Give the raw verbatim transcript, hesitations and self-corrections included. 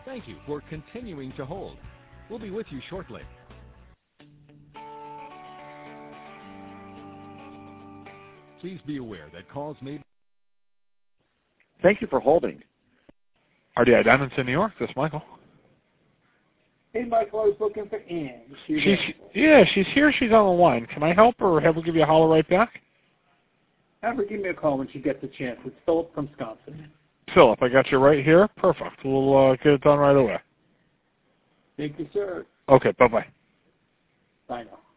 Thank you for continuing to hold. We'll be with you shortly. Please be aware that calls may... Thank you for holding. R D I Diamonds in New York. This is Michael. Hey, Michael, I was looking for Ann. She's she's yeah, she's here. She's on the line. Can I help her, or have her give you a holler right back? Have her give me a call when she gets a chance. It's Philip from Wisconsin. Philip, I got you right here. Perfect. We'll uh, get it done right away. Thank you, sir. Okay, bye-bye. Bye now.